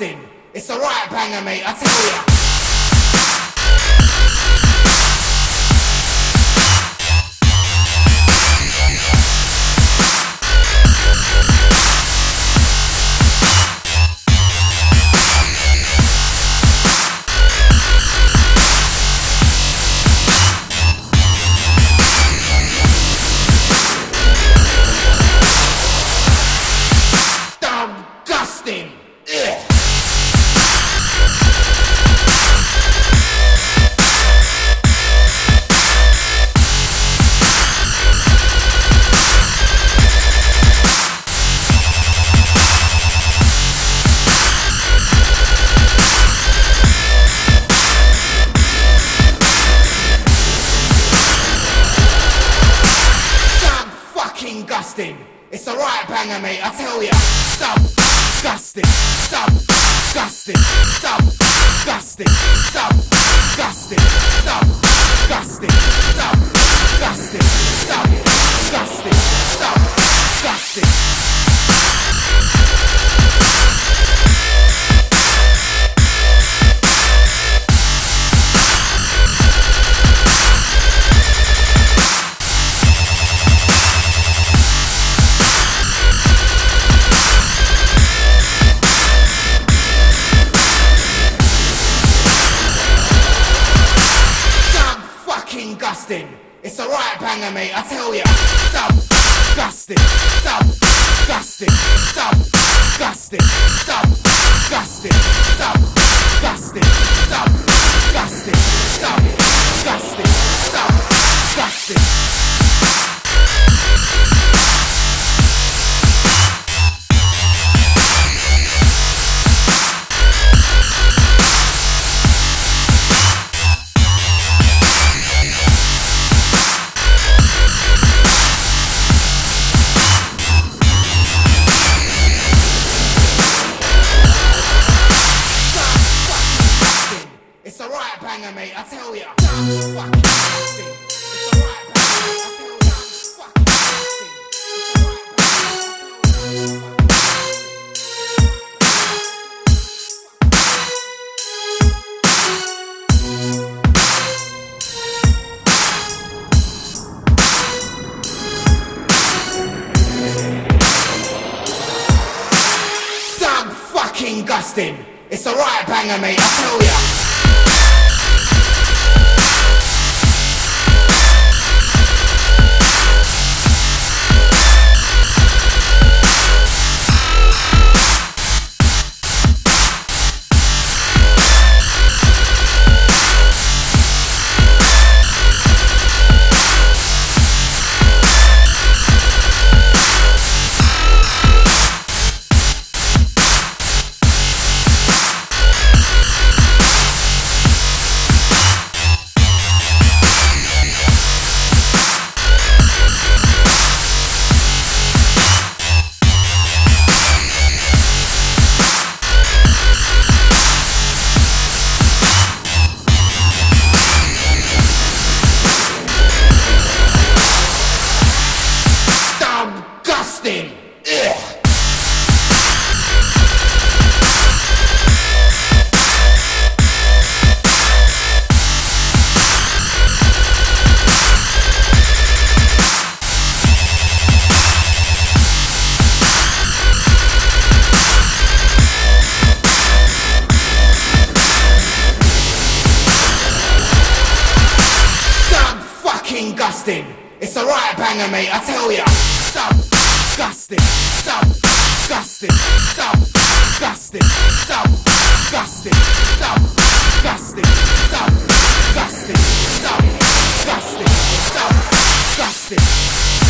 Gustin. It's a right banger, mate, I tell ya. Gustin. Gustin. It's a right banger, mate, I tell ya. Stop Gustin. Stop Gustin. Stop Gustin. Stop Gustin. Stop Gustin. Stop Gustin. Stop Gustin. Stop Gustin. Gustin. It's a right banger, mate, I tell ya. Stop Gustin. Stop Gustin. Stop Gustin. Stop Gustin. Stop Gustin. Stop Gustin. Stop Gustin. Stop Gustin. It's a right banger, mate, I tell ya. Fucking Gustin. It's a right banger, I tell ya. Fucking Gustin. It's a right banger, Stop fucking Gustin. It's a right banger, mate, I tell ya. Gustin. Stop fucking Gustin. It's a right banger, mate, I tell ya. Stop Gustin. Stop Gustin. Stop Gustin. Stop Gustin. Stop Gustin. Stop Gustin. Stop Gustin. Stop Gustin.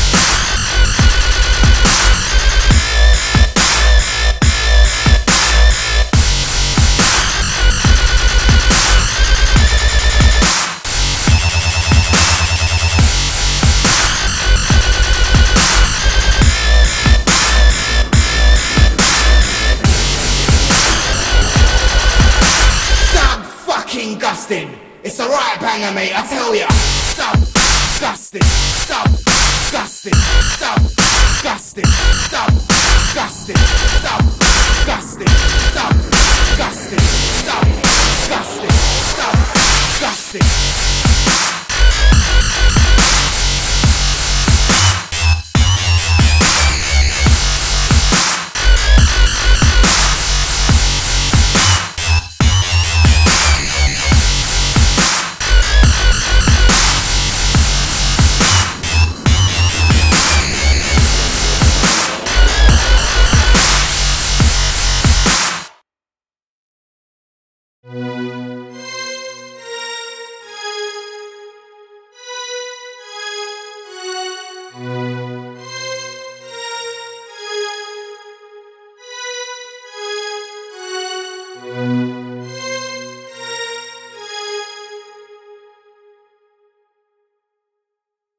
Gustin. It's a right banger, mate, I tell ya. Stop Gustin. Stop Gustin. Stop Gustin. Stop Gustin. Stop Gustin.